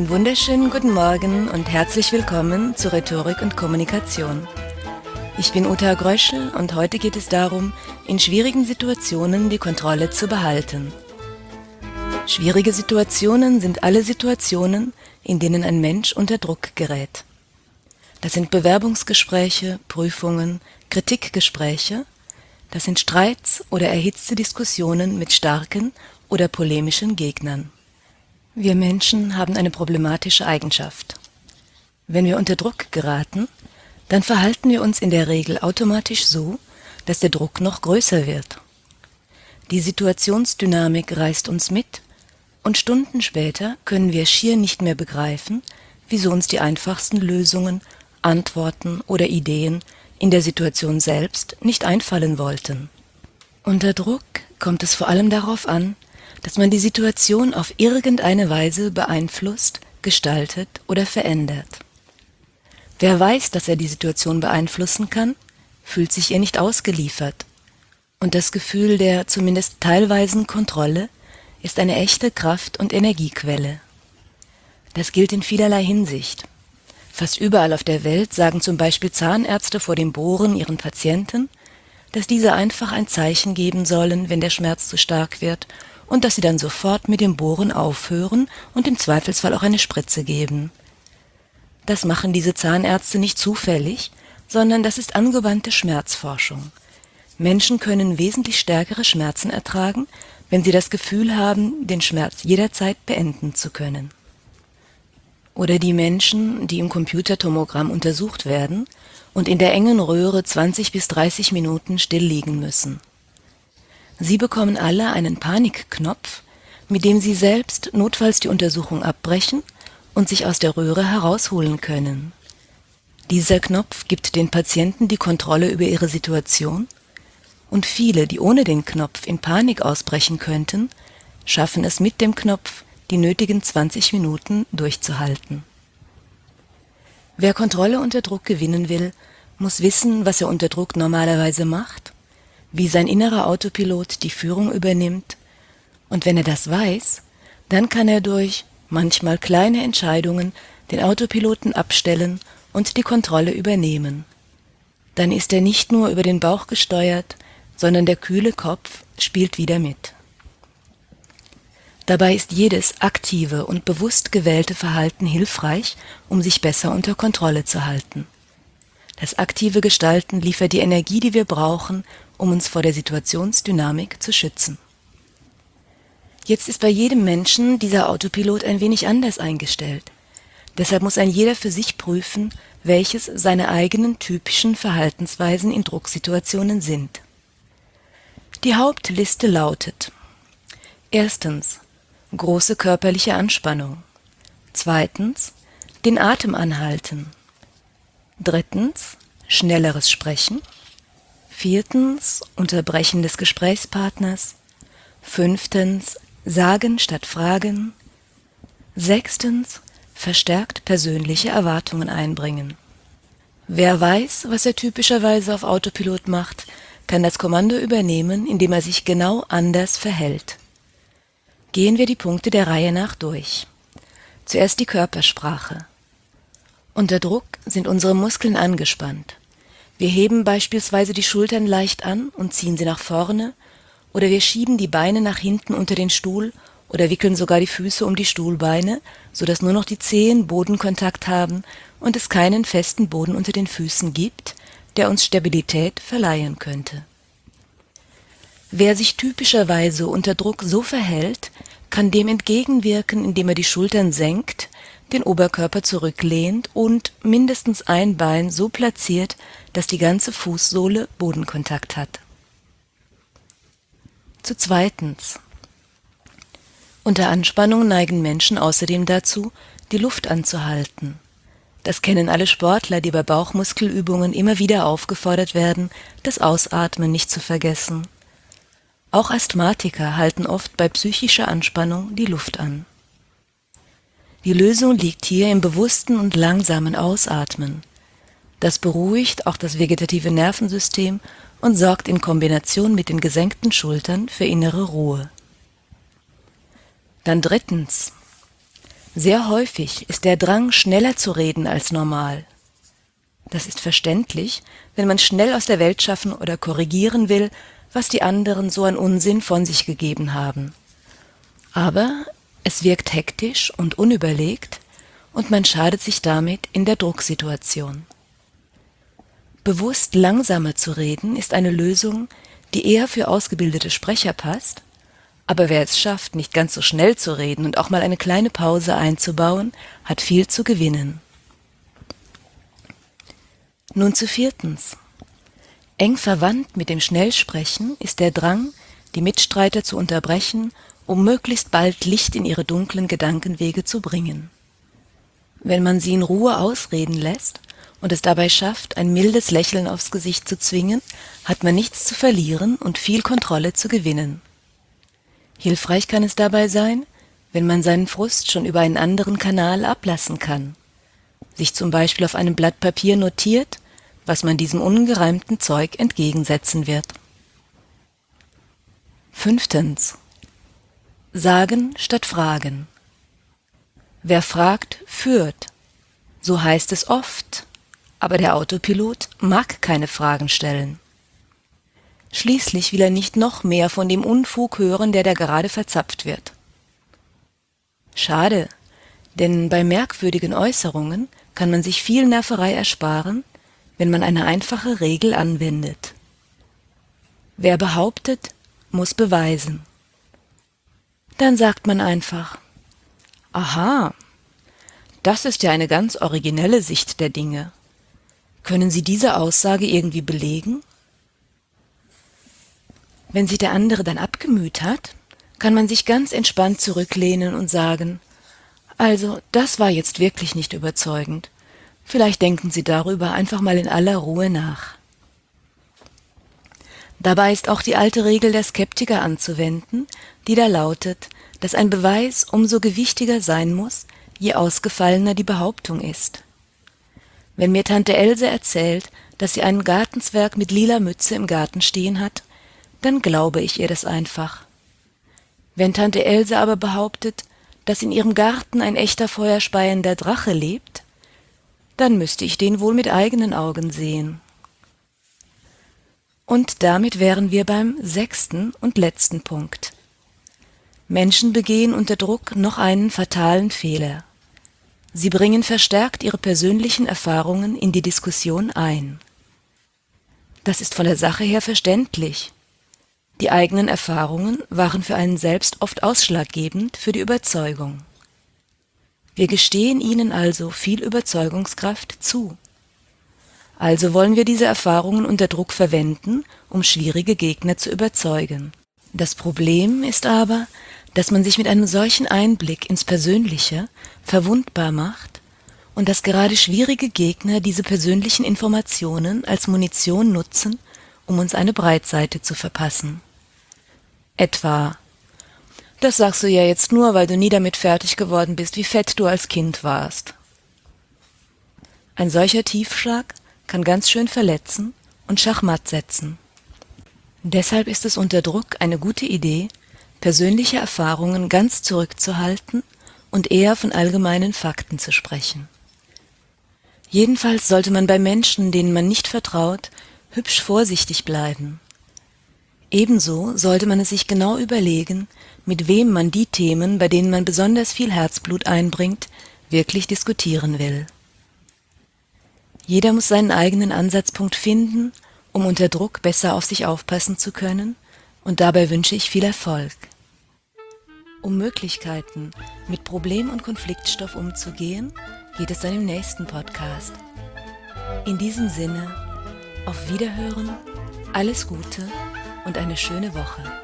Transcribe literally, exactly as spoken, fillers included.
Einen wunderschönen guten Morgen und herzlich willkommen zu Rhetorik und Kommunikation. Ich bin Uta Gröschel und heute geht es darum, in schwierigen Situationen die Kontrolle zu behalten. Schwierige Situationen sind alle Situationen, in denen ein Mensch unter Druck gerät. Das sind Bewerbungsgespräche, Prüfungen, Kritikgespräche, das sind Streits oder erhitzte Diskussionen mit starken oder polemischen Gegnern. Wir Menschen haben eine problematische Eigenschaft. Wenn wir unter Druck geraten, dann verhalten wir uns in der Regel automatisch so, dass der Druck noch größer wird. Die Situationsdynamik reißt uns mit und Stunden später können wir schier nicht mehr begreifen, wieso uns die einfachsten Lösungen, Antworten oder Ideen in der Situation selbst nicht einfallen wollten. Unter Druck kommt es vor allem darauf an, dass man die Situation auf irgendeine Weise beeinflusst, gestaltet oder verändert. Wer weiß, dass er die Situation beeinflussen kann, fühlt sich ihr nicht ausgeliefert. Und das Gefühl der zumindest teilweisen Kontrolle ist eine echte Kraft- und Energiequelle. Das gilt in vielerlei Hinsicht. Fast überall auf der Welt sagen zum Beispiel Zahnärzte vor dem Bohren ihren Patienten, dass diese einfach ein Zeichen geben sollen, wenn der Schmerz zu stark wird, und dass sie dann sofort mit dem Bohren aufhören und im Zweifelsfall auch eine Spritze geben. Das machen diese Zahnärzte nicht zufällig, sondern das ist angewandte Schmerzforschung. Menschen können wesentlich stärkere Schmerzen ertragen, wenn sie das Gefühl haben, den Schmerz jederzeit beenden zu können. Oder die Menschen, die im Computertomogramm untersucht werden und in der engen Röhre zwanzig bis dreißig Minuten still liegen müssen. Sie bekommen alle einen Panikknopf, mit dem sie selbst notfalls die Untersuchung abbrechen und sich aus der Röhre herausholen können. Dieser Knopf gibt den Patienten die Kontrolle über ihre Situation und viele, die ohne den Knopf in Panik ausbrechen könnten, schaffen es mit dem Knopf, die nötigen zwanzig Minuten durchzuhalten. Wer Kontrolle unter Druck gewinnen will, muss wissen, was er unter Druck normalerweise macht, wie sein innerer Autopilot die Führung übernimmt, und wenn er das weiß, dann kann er durch manchmal kleine Entscheidungen den Autopiloten abstellen und die Kontrolle übernehmen. Dann ist er nicht nur über den Bauch gesteuert, sondern der kühle Kopf spielt wieder mit. Dabei ist jedes aktive und bewusst gewählte Verhalten hilfreich, um sich besser unter Kontrolle zu halten. Das aktive Gestalten liefert die Energie, die wir brauchen, um uns vor der Situationsdynamik zu schützen. Jetzt ist bei jedem Menschen dieser Autopilot ein wenig anders eingestellt. Deshalb muss ein jeder für sich prüfen, welches seine eigenen typischen Verhaltensweisen in Drucksituationen sind. Die Hauptliste lautet: Erstens, große körperliche Anspannung. Zweitens, den Atem anhalten. Drittens, schnelleres Sprechen. Viertens, Unterbrechen des Gesprächspartners. Fünftens, Sagen statt Fragen. Sechstens, verstärkt persönliche Erwartungen einbringen. Wer weiß, was er typischerweise auf Autopilot macht, kann das Kommando übernehmen, indem er sich genau anders verhält. Gehen wir die Punkte der Reihe nach durch. Zuerst die Körpersprache. Unter Druck sind unsere Muskeln angespannt. Wir heben beispielsweise die Schultern leicht an und ziehen sie nach vorne, oder wir schieben die Beine nach hinten unter den Stuhl oder wickeln sogar die Füße um die Stuhlbeine, sodass nur noch die Zehen Bodenkontakt haben und es keinen festen Boden unter den Füßen gibt, der uns Stabilität verleihen könnte. Wer sich typischerweise unter Druck so verhält, kann dem entgegenwirken, indem er die Schultern senkt, den Oberkörper zurücklehnt und mindestens ein Bein so platziert, dass die ganze Fußsohle Bodenkontakt hat. Zu zweitens. Unter Anspannung neigen Menschen außerdem dazu, die Luft anzuhalten. Das kennen alle Sportler, die bei Bauchmuskelübungen immer wieder aufgefordert werden, das Ausatmen nicht zu vergessen. Auch Asthmatiker halten oft bei psychischer Anspannung die Luft an. Die Lösung liegt hier im bewussten und langsamen Ausatmen. Das beruhigt auch das vegetative Nervensystem und sorgt in Kombination mit den gesenkten Schultern für innere Ruhe. Dann drittens. Sehr häufig ist der Drang, schneller zu reden als normal. Das ist verständlich, wenn man schnell aus der Welt schaffen oder korrigieren will, was die anderen so an Unsinn von sich gegeben haben. Aber es wirkt hektisch und unüberlegt und man schadet sich damit in der Drucksituation. Bewusst langsamer zu reden ist eine Lösung, die eher für ausgebildete Sprecher passt, aber wer es schafft, nicht ganz so schnell zu reden und auch mal eine kleine Pause einzubauen, hat viel zu gewinnen. Nun zu viertens. Eng verwandt mit dem Schnellsprechen ist der Drang, die Mitstreiter zu unterbrechen, um möglichst bald Licht in ihre dunklen Gedankenwege zu bringen. Wenn man sie in Ruhe ausreden lässt und es dabei schafft, ein mildes Lächeln aufs Gesicht zu zwingen, hat man nichts zu verlieren und viel Kontrolle zu gewinnen. Hilfreich kann es dabei sein, wenn man seinen Frust schon über einen anderen Kanal ablassen kann, sich zum Beispiel auf einem Blatt Papier notiert, was man diesem ungereimten Zeug entgegensetzen wird. Fünftens. Sagen statt fragen. Wer fragt, führt. So heißt es oft, aber der Autopilot mag keine Fragen stellen. Schließlich will er nicht noch mehr von dem Unfug hören, der da gerade verzapft wird. Schade, denn bei merkwürdigen Äußerungen kann man sich viel Nerverei ersparen, wenn man eine einfache Regel anwendet. Wer behauptet, muss beweisen. Dann sagt man einfach: Aha, das ist ja eine ganz originelle Sicht der Dinge. Können Sie diese Aussage irgendwie belegen? Wenn sich der andere dann abgemüht hat, kann man sich ganz entspannt zurücklehnen und sagen: Also, das war jetzt wirklich nicht überzeugend. Vielleicht denken Sie darüber einfach mal in aller Ruhe nach. Dabei ist auch die alte Regel der Skeptiker anzuwenden, die da lautet, dass ein Beweis umso gewichtiger sein muss, je ausgefallener die Behauptung ist. Wenn mir Tante Else erzählt, dass sie einen Gartenzwerg mit lila Mütze im Garten stehen hat, dann glaube ich ihr das einfach. Wenn Tante Else aber behauptet, dass in ihrem Garten ein echter feuerspeiender Drache lebt, dann müsste ich den wohl mit eigenen Augen sehen. Und damit wären wir beim sechsten und letzten Punkt. Menschen begehen unter Druck noch einen fatalen Fehler. Sie bringen verstärkt ihre persönlichen Erfahrungen in die Diskussion ein. Das ist von der Sache her verständlich. Die eigenen Erfahrungen waren für einen selbst oft ausschlaggebend für die Überzeugung. Wir gestehen ihnen also viel Überzeugungskraft zu. Also wollen wir diese Erfahrungen unter Druck verwenden, um schwierige Gegner zu überzeugen. Das Problem ist aber, dass man sich mit einem solchen Einblick ins Persönliche verwundbar macht und dass gerade schwierige Gegner diese persönlichen Informationen als Munition nutzen, um uns eine Breitseite zu verpassen. Etwa: Das sagst du ja jetzt nur, weil du nie damit fertig geworden bist, wie fett du als Kind warst. Ein solcher Tiefschlag kann ganz schön verletzen und schachmatt setzen. Deshalb ist es unter Druck eine gute Idee, persönliche Erfahrungen ganz zurückzuhalten und eher von allgemeinen Fakten zu sprechen. Jedenfalls sollte man bei Menschen, denen man nicht vertraut, hübsch vorsichtig bleiben. Ebenso sollte man es sich genau überlegen, mit wem man die Themen, bei denen man besonders viel Herzblut einbringt, wirklich diskutieren will. Jeder muss seinen eigenen Ansatzpunkt finden, um unter Druck besser auf sich aufpassen zu können, und dabei wünsche ich viel Erfolg. Um Möglichkeiten, mit Problem- und Konfliktstoff umzugehen, geht es dann im nächsten Podcast. In diesem Sinne, auf Wiederhören, alles Gute und eine schöne Woche.